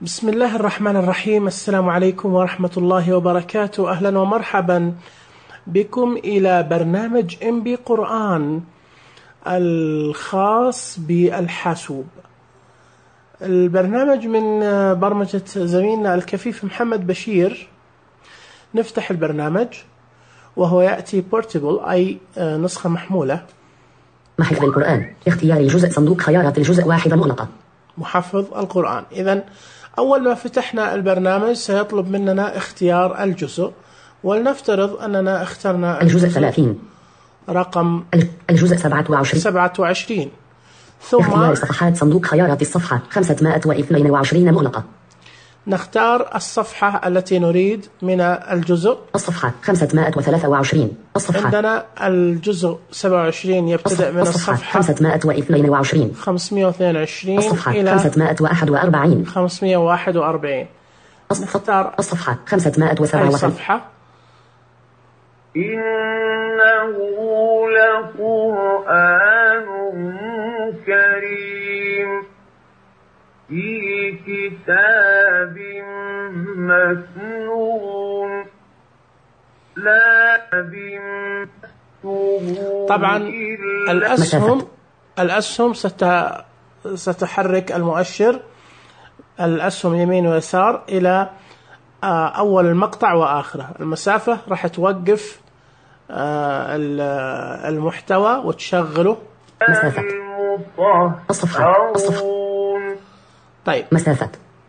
بسم الله الرحمن الرحيم. السلام عليكم ورحمة الله وبركاته. أهلا ومرحبا بكم إلى برنامج MB قرآن الخاص بالحاسوب. البرنامج من برمجة زميلنا الكفيف محمد بشير. نفتح البرنامج وهو يأتي بورتبل أي نسخة محمولة. محفظ القرآن، اختيار الجزء، صندوق خيارات الجزء واحدة مغلقة. محفظ القرآن. إذن أول ما فتحنا البرنامج سيطلب مننا اختيار الجزء، ولنفترض أننا اخترنا الجزء 30 رقم الجزء 27 ثم اختيار صفحات، صندوق خيارات الصفحة 522 مغلقة. نختار الصفحة التي نريد من الجزء. الصفحة 523. الصفحة عندنا الجزء 27 يبتدأ من الصفحة 522 522 الصفحة إلى 541 541. نختار الصفحة 557 الصفحة. إنه لقرآن كريم في كتاب مكنون لا طبعا الأسهم ستحرك المؤشر الأسهم يمين ويسار إلى أول المقطع وآخره. المسافة راح توقف المحتوى وتشغله. مسافة الصفحة طيب مسافة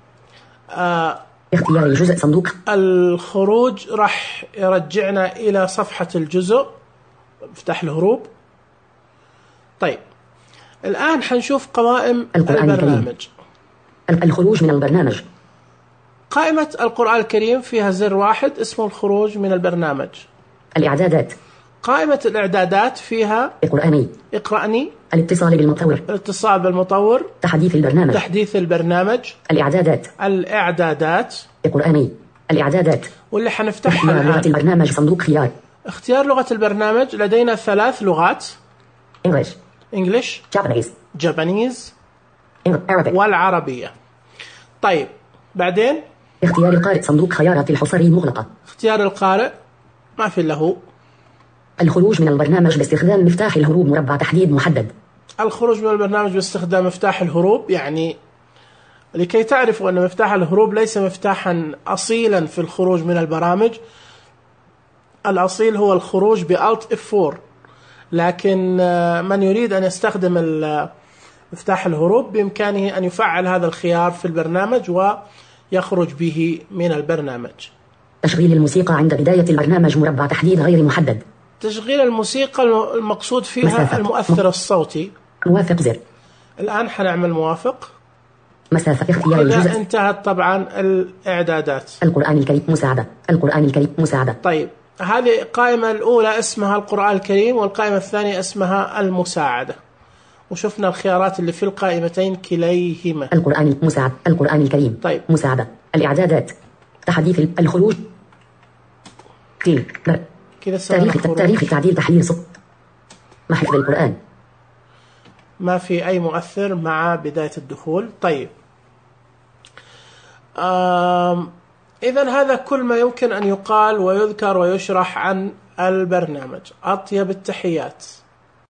اختيار الجزء، صندوق الخروج راح يرجعنا إلى صفحة الجزء. افتح الهروب. طيب الآن حنشوف قوائم البرنامج. الخروج من البرنامج. قائمة القرآن الكريم فيها زر واحد اسمه الخروج من البرنامج. الإعدادات. قائمة الإعدادات فيها اقرأني، الاتصال بالمطور، تحديث البرنامج، الإعدادات، اقرأني، الإعدادات، واللي حنفتحها الآن لغة البرنامج، صندوق خيار. اختيار لغة البرنامج. لدينا 3 لغات: English، Japanese، والعربية. طيب بعدين اختيار القارئ، صندوق خيارات الحصري مغلقة. اختيار القارئ ما في إلا هو. الخروج من البرنامج باستخدام مفتاح الهروب، مربع تحديد محدد. الخروج من البرنامج باستخدام مفتاح الهروب، يعني لكي تعرفوا أن مفتاح الهروب ليس مفتاحا أصيلا في الخروج من البرامج. الأصيل هو الخروج بألت F4، لكن من يريد أن يستخدم مفتاح الهروب بإمكانه أن يفعل هذا الخيار في البرنامج ويخرج به من البرنامج. تشغيل الموسيقى عند بداية البرنامج، مربع تحديد غير محدد. تشغيل الموسيقى المقصود فيها المؤثر الصوتي. موافق زر. الآن حنعمل موافق. مسافة اختيار الجزء. انتهت طبعا الإعدادات. القرآن الكريم مساعدة. القرآن الكريم مساعدة. طيب هذه القائمة الأولى اسمها القرآن الكريم، والقائمة الثانية اسمها المساعدة، وشفنا الخيارات اللي في القائمتين كليهما. القرآن المساعد، القرآن الكريم. طيب مساعدة، الإعدادات، تحديث الخروج، كذا تاريخ تعديل تحرير صوت، محفظ القرآن. ما في أي مؤثر مع بداية الدخول. طيب إذن هذا كل ما يمكن أن يقال ويذكر ويشرح عن البرنامج. أطيب التحيات.